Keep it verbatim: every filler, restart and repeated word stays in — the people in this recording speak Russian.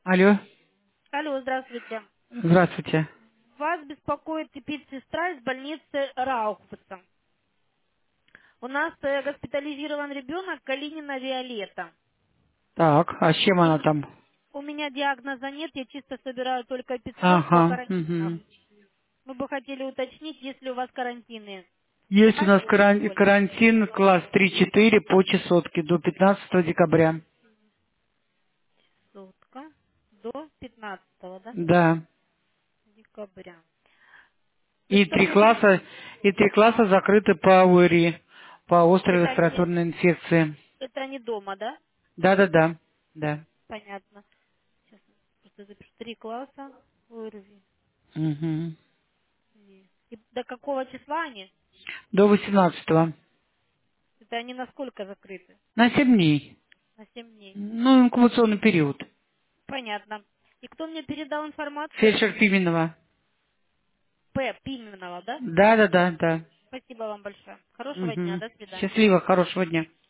Алло, Алло, здравствуйте. здравствуйте. Вас беспокоит медсестра из больницы Раухфуса. У нас э, госпитализирован ребенок Калинина Виолетта. Так, а с чем У, она ме- там? у меня диагноза нет, я чисто собираю только пятьсот по Ага, карантинам. угу. Мы бы хотели уточнить, есть ли у вас карантины. Есть у нас Каждый или каран- сегодня? карантин класс три-четыре по чесотке до пятнадцатого декабря. Сутка до пятнадцатого, да? Да. Декабря. То И что три мне при... класса, и три класса закрыты по ОРИ, по острой Это они, респираторной инфекции. это они дома, да? Да-да-да, да. Понятно. Сейчас просто запишу. Три класса. ОРВИ. Мгм. И до какого числа они? До восемнадцатого. Это они насколько закрыты? На семь дней. На семь дней. Ну, инкубационный период. Понятно. И кто мне передал информацию? Фельдшер Пименова. П. Пименова, да? Да-да-да, да. Спасибо вам большое. Хорошего дня. Угу. До свидания. Счастливо, хорошего дня.